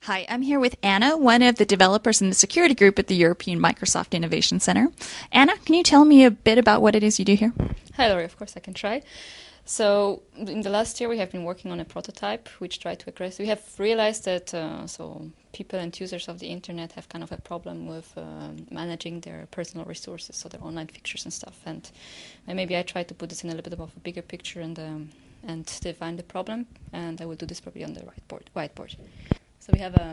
Hi, I'm here with Anna, one of the developers in the security group at the European Microsoft Innovation Center. Anna, can you tell me a bit about what it is you do here? Hi, Laurie. Of course, I can try. So, in the last year, we have been working on a prototype which tried to address. We have realized that people and users of the internet have kind of a problem with managing their personal resources, so their online pictures and stuff. And maybe I try to put this in a little bit of a bigger picture and define the problem. And I will do this probably on the whiteboard. So we have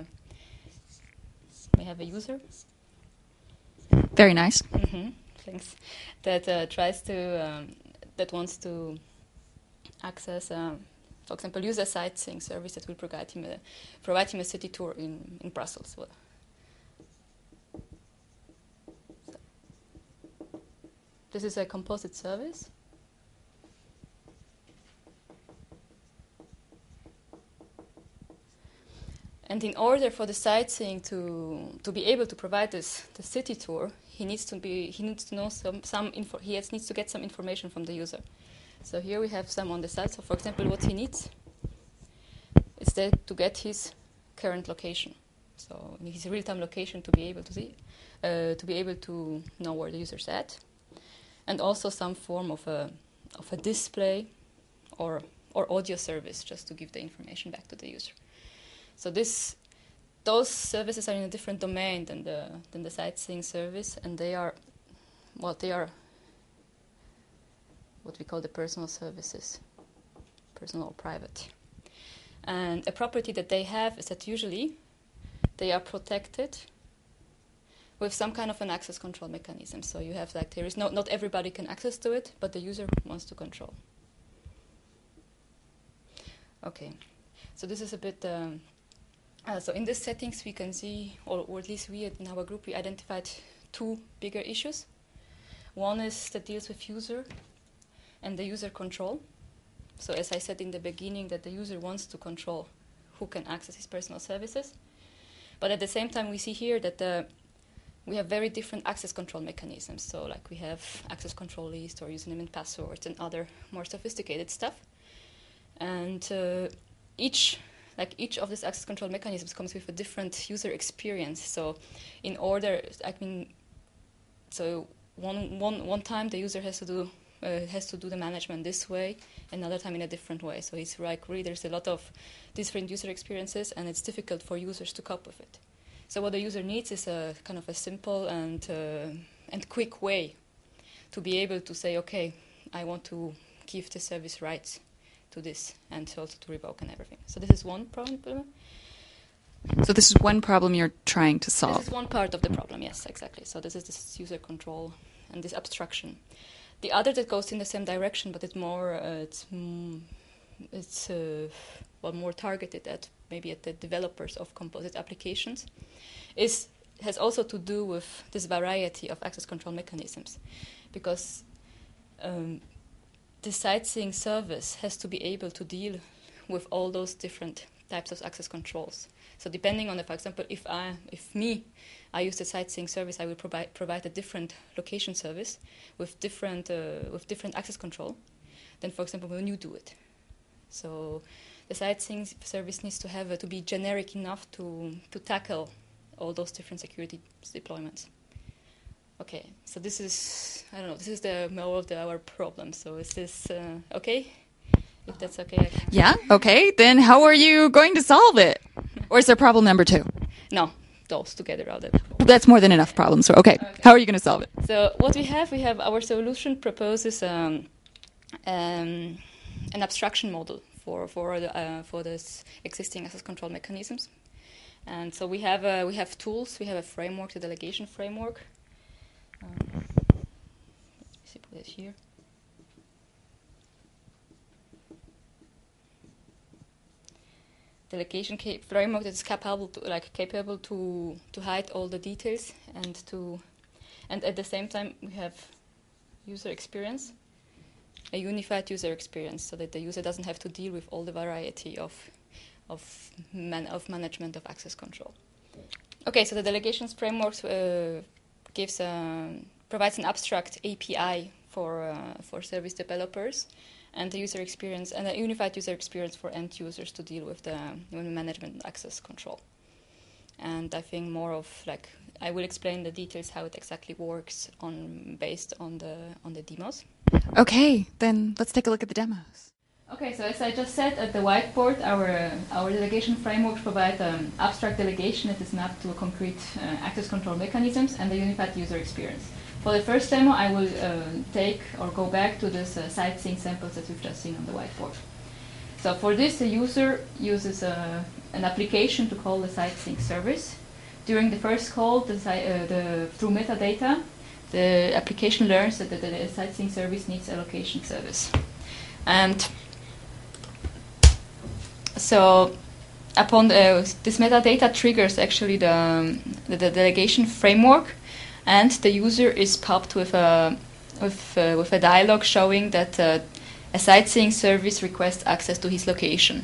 a user. Very nice. Thanks. That tries to that wants to access, for example, use a sightseeing service that will provide him a city tour in Brussels. So this is a composite service. And in order for the sightseeing to be able to provide the city tour, he needs to get some information from the user. So here we have some on the side. So for example, what he needs is to get his current location. So his real-time location to be able to see, to be able to know where the user's at, and also some form of a display or audio service just to give the information back to the user. So those services are in a different domain than the sightseeing service, and they are what we call the personal services, personal or private. And a property that they have is that usually they are protected with some kind of an access control mechanism. So you have there is not everybody can access to it, but the user wants to control. Okay, so this is a bit. So in these settings, we can see, or at least we in our group, we identified two bigger issues. One is that deals with user and the user control. So as I said in the beginning, that the user wants to control who can access his personal services. But at the same time, we see here that we have very different access control mechanisms. So like we have access control list or username and passwords and other more sophisticated stuff. And each of these access control mechanisms comes with a different user experience. So one time the user has to do the management this way, another time in a different way. So it's like really there's a lot of different user experiences, and it's difficult for users to cope with it. So what the user needs is a kind of a simple and quick way to be able to say, okay, I want to give the service rights to this, and also to revoke and everything. So this is one problem. So this is one problem you're trying to solve. This is one part of the problem, yes, exactly. So this is this user control and this abstraction. The other that goes in the same direction, but it's more more targeted at maybe at the developers of composite applications, has also to do with this variety of access control mechanisms, because the sightseeing service has to be able to deal with all those different types of access controls. So depending on, for example, if I use the sightseeing service, I will provide a different location service with different access control than, for example, when you do it. So the sightseeing service needs to be generic enough to tackle all those different security deployments. Okay, so this is the more of our problem. So is this okay? If that's okay. Yeah, okay. Then how are you going to solve it? Or is there problem number two? No, those together are the That's more than enough problems. So, okay. How are you going to solve it? So what we have our solution proposes an abstraction model for this existing access control mechanisms. And so we have tools. We have a framework, the delegation framework. Let's put it here. Delegation framework that is capable to hide all the details and at the same time we have user experience, a unified user experience, so that the user doesn't have to deal with all the variety of management of access control. Okay, so the delegations framework provides an abstract API for service developers, and the user experience and a unified user experience for end users to deal with the management and access control. and I think more of like I will explain the details how it exactly works based on the demos. Okay, then let's take a look at the demos. Okay, so as I just said at the whiteboard, our delegation framework provides abstract delegation that is mapped to a concrete access control mechanisms and the unified user experience. For the first demo, I will take or go back to this sightseeing samples that we've just seen on the whiteboard. So for this, the user uses an application to call the sightseeing service. During the first call, through metadata, the application learns that the sightseeing service needs a location service. And so upon this metadata triggers actually the delegation framework, and the user is popped with a dialog showing that a sightseeing service requests access to his location.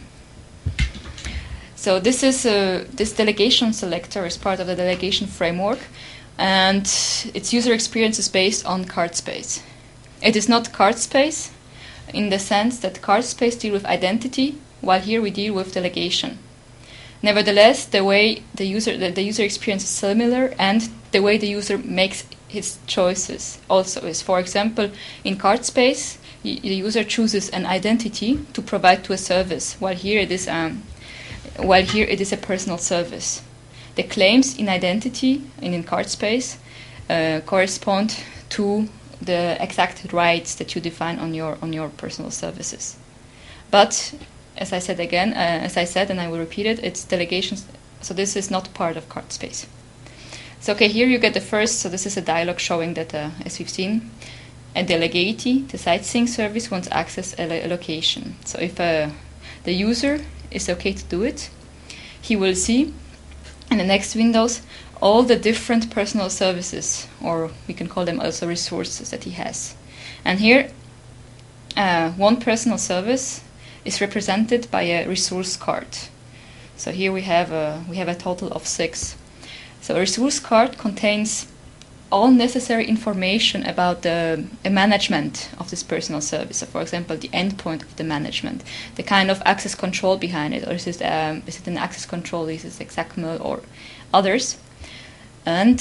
So this is this delegation selector is part of the delegation framework, and its user experience is based on card space. It is not card space in the sense that card space deals with identity, while here we deal with delegation. Nevertheless, the way the user experience is similar, and the way the user makes his choices also is. For example, in card space, the user chooses an identity to provide to a service, while here it is a personal service. The claims in identity and in card space correspond to the exact rights that you define on your personal services. But as I said again, and I will repeat it, it's delegations. So this is not part of card space. So okay, here you get the first. So this is a dialog showing that, as we've seen, a delegatee, the sightseeing service, wants access a location. So if the user is okay to do it, he will see in the next windows all the different personal services, or we can call them also resources that he has. And here, one personal service is represented by a resource card. So here we have a total of 6. So a resource card contains all necessary information about the management of this personal service. So for example, the endpoint of the management, the kind of access control behind it, or is it an access control, is it XACML or others? And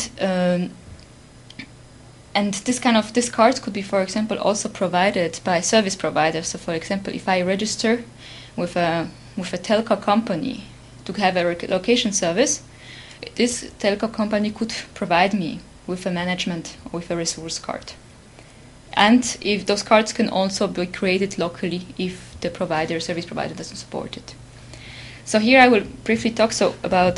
this cards could be, for example, also provided by service providers. So, for example, if I register with a telco company to have a location service, this telco company could provide me with a management or with a resource card. And if those cards can also be created locally if the service provider doesn't support it. So here I will briefly talk about.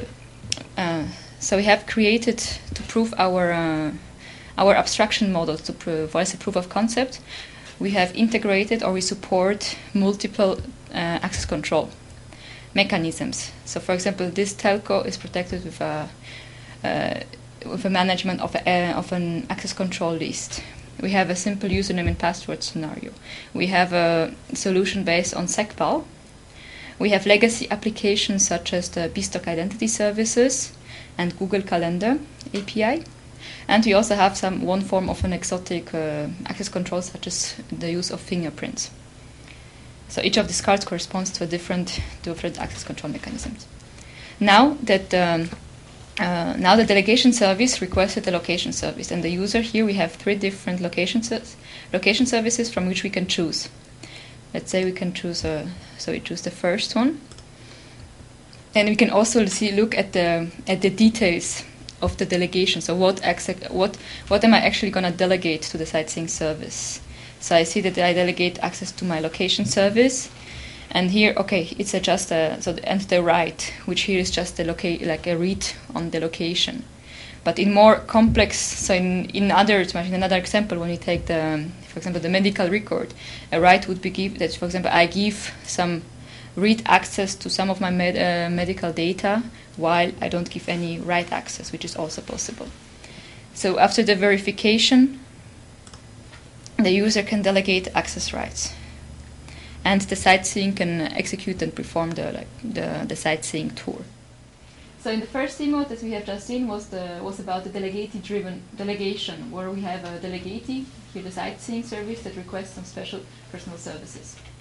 So we have created to prove our abstraction model as a proof of concept. We have integrated, or we support, multiple access control mechanisms. So, for example, this telco is protected with a management of an access control list. We have a simple username and password scenario. We have a solution based on SecPal. We have legacy applications such as the Bstock Identity Services and Google Calendar API. And we also have one form of an exotic access control, such as the use of fingerprints. So each of these cards corresponds to a different access control mechanisms. Now that the delegation service requested a location service, and the user, here we have 3 different location services from which we can choose. Let's say we can choose so we choose the first one, and we can also look at the details of the delegation. So what am I actually going to delegate to the sightseeing service? So I see that I delegate access to my location service, and here, okay, it's just and the right, which here is just like a read on the location. But in more complex, so in another example, when you take for example, the medical record, a right would be that, for example, I give some read access to some of my medical data, while I don't give any write access, which is also possible. So after the verification, the user can delegate access rights, and the sightseeing can execute and perform the sightseeing tour. So in the first demo that we have just seen was about the delegate-driven delegation, where we have a delegatee, here the sightseeing service, that requests some special personal services.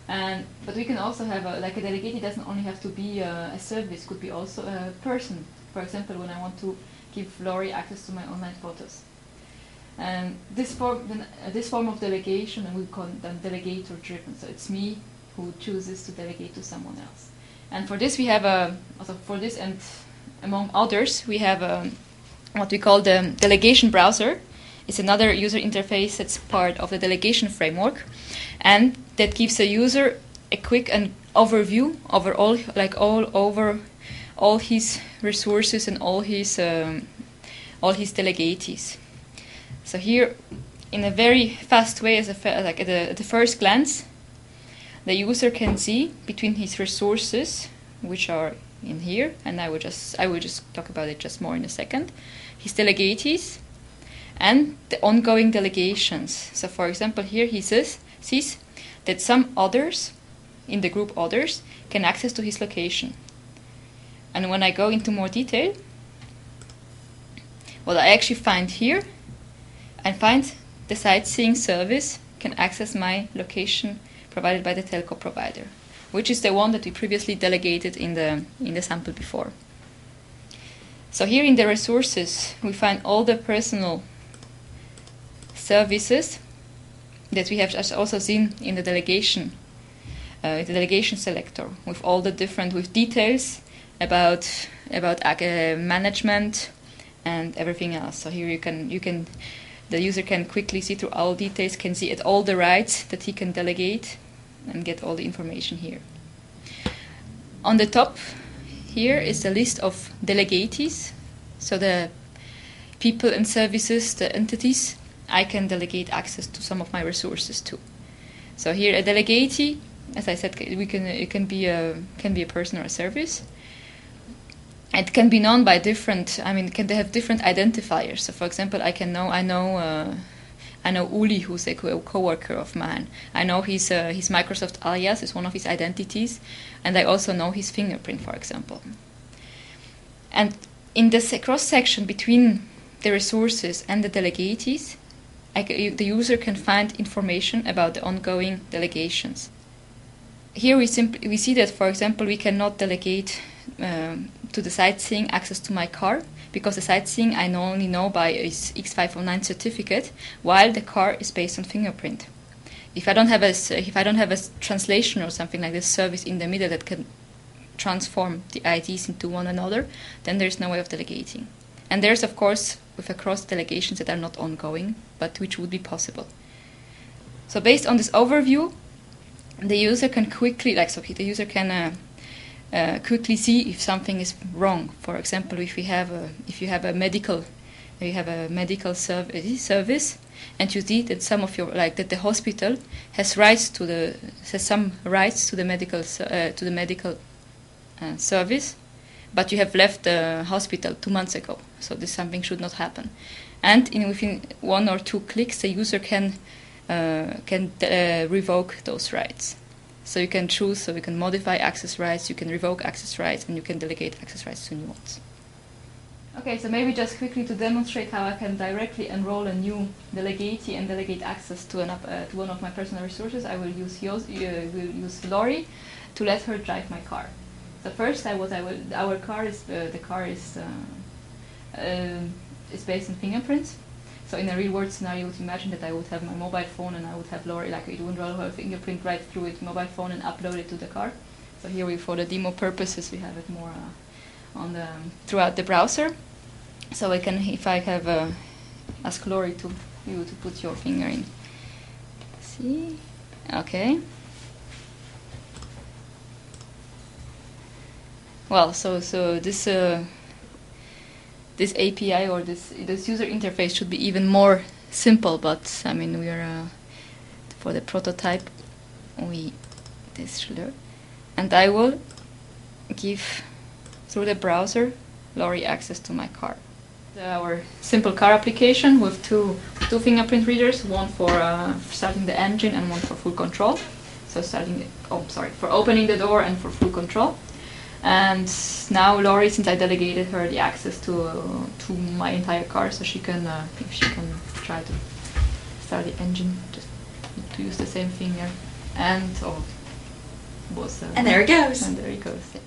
But we can also have a delegate. It doesn't only have to be a service. Could be also a person. For example, when I want to give Laurie access to my online photos. This form of delegation, and we call them delegator driven. So it's me who chooses to delegate to someone else. And for this we have and among others we have what we call the delegation browser. It's another user interface that's part of the delegation framework, and that gives a user a quick overview over all his resources and all his delegatees. So here, in a very fast way, at the first glance, the user can see between his resources, which are in here, and I will just talk about it just more in a second, his delegatees, and the ongoing delegations. So, for example, here he sees that some others in the group others can access to his location. And when I go into more detail, what I actually find here, I find the sightseeing service can access my location provided by the telco provider, which is the one that we previously delegated in the sample before. So here in the resources, we find all the personal services that we have also seen in the delegation selector, with all the with details about management and everything else. So here the user can quickly see through all details, can see at all the rights that he can delegate, and get all the information here. On the top here is a list of delegatees, so the people and services, the entities I can delegate access to some of my resources to. So here a delegatee, as I said, it can be a person or a service. It can be known by different. They have different identifiers. So, for example, I know Uli, who's a co-worker of mine. I know his Microsoft alias is one of his identities, and I also know his fingerprint, for example. And in this cross-section between the resources and the delegatees, the user can find information about the ongoing delegations. Here we see that, for example, we cannot delegate to the sightseeing access to my car, because the sightseeing I only know by its X509 certificate, while the car is based on fingerprint. If I don't have a translation or something like this service in the middle that can transform the IDs into one another, then there's no way of delegating. And there's, of course, with across delegations that are not ongoing, but which would be possible. So based on this overview, the user can quickly, quickly see if something is wrong. For example, if you have a medical service, and you see that some of that the hospital has some rights to the medical service, but you have left the hospital 2 months ago, so this something should not happen. And within 1 or 2 clicks, the user can revoke those rights. So you can choose, so you can modify access rights, you can revoke access rights, and you can delegate access rights to new ones. Okay, so maybe just quickly to demonstrate how I can directly enroll a new delegatee and delegate access to one of my personal resources, I will use Laurie to let her drive my car. So first, our car is based on fingerprints. So in a real-world scenario, you would imagine that I would have my mobile phone and I would have Laurie, it would roll her fingerprint right through it, mobile phone, and upload it to the car. So here, for the demo purposes, we have it more throughout the browser. So I can, if I have ask Laurie to put your finger in. See, okay. Well, so this API or this user interface should be even more simple, but we are for the prototype and I will give through the browser Laurie access to my car. Our simple car application with two fingerprint readers, one for starting the engine and one for full control. So for opening the door and for full control. And now Laurie, since I delegated her the access to my entire car, so she can if she can try to start the engine, just to use the same finger, and was. And there it goes. And there it goes. Yeah.